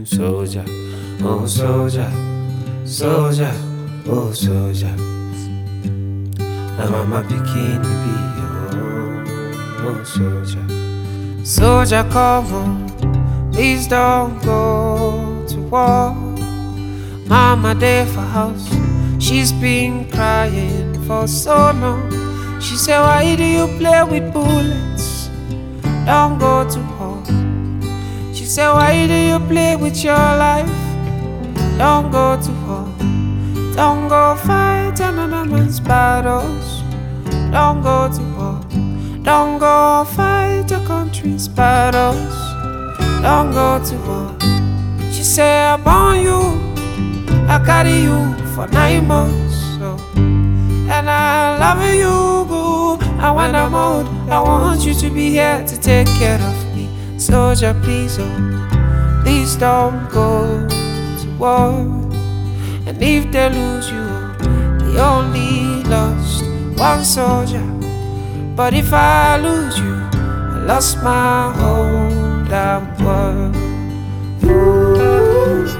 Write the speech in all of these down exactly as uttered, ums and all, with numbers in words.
Soldier, oh soldier, soldier, oh soldier. Na mama pikin be oh, oh soldier. Soldier come home, please don't go to war. Mama there for house, she's been crying for so long. She said, why do you play with bullets? Don't go to war. She said, why do you play with your life? Don't go to war. Don't go fight another man's battles. Don't go to war. Don't go fight your country's battles. Don't go to war. She said, I born you, I carry you for nine months, so. And I love you, boo. And when I'm old, I want you to be here to take care of me. Soldier, please, oh, please don't go to war. And if they lose you, they only lost one soldier. But if I lose you, I lost my whole damn world. Ooh,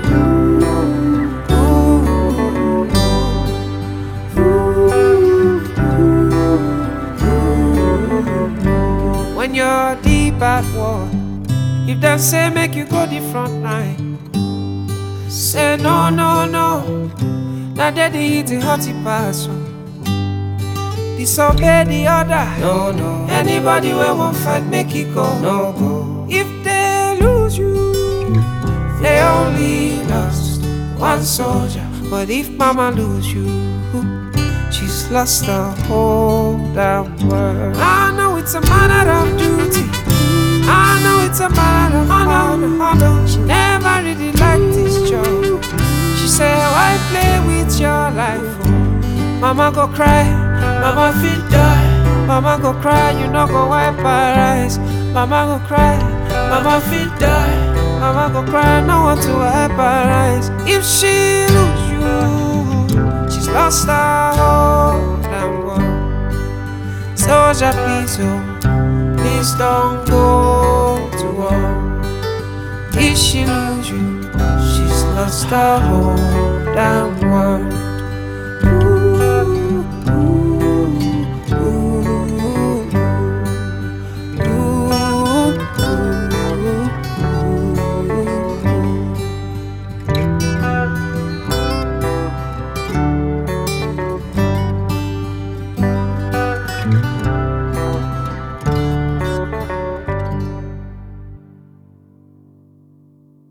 when you're deep at war, if they say make you go the front line, say no, no, no. Now that they eat the hotty pass, disobey the order. No, no. Anybody will won't fight, make it go. No, go. If they lose you, they only lost one soldier. But if mama lose you, she's lost the whole damn world. I know it's a matter of duty. I know it's a matter of honor, honor. She never really liked this job. She said, why play with your life? Oh, mama go cry, mama feel die. Mama go cry, you know go wipe her eyes. Mama go cry, mama feel die. Mama go cry, no one to wipe her eyes. If she lose you, she's lost her whole damn world. Soldier, please, oh, please don't go to war. If she lose you, she's lost her whole damn world.